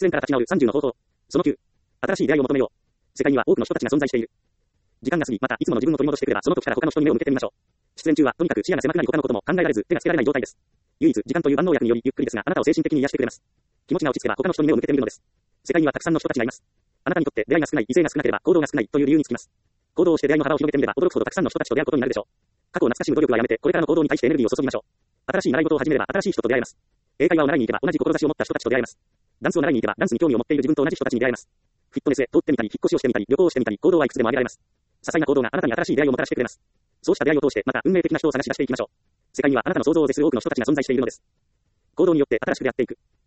演から立ち直る30の方法。その9。新しい出会いを求めよう。世界には多くの人たちが存在している。時間が過ぎ、またいつもの自分を取り戻してくれば、その時から他の人に目を向けてみましょう。失恋中は、とにかく視野が狭くなり他のことも考えられず、手がつけられない状態です。唯一、時間という万能薬により、ゆっくりですが、あなたを精神的に癒してくれます。気持ちが落ち着けば、他の人に目を向けてみるのです。世界にはたくさんの人たちがいます。あなたにとって出会いが少ない、異性が少なければ、行動が少ないという理由につきます。行動をして出会いの幅を広げてみれば、驚くほどたくさんの人たちと出会うことになるでしょう。過去を懐かしむ努力はやめて、これからの行動に対してエネルギーを注ぎましょう。新しい習い事を始めれば、新しい人と出会えます。英会話を習いに行けば、同じ志を持った人たちと出会えます。ダンスを習いに行けば、ダンスに興味を持っている自分と同じ人たちに出会えます。フィットネスへ通ってみたり、引っ越しをしてみたり、旅行をしてみたり、行動はいくつでも挙げられます。些細な行動があなたに新しい出会いをもたらしてくれます。そうした出会いを通して、また運命的な人を探し出していきましょう。世界にはあなたの想像を絶する多くの人たちが存在しているのです。行動によって新しく出会っていく。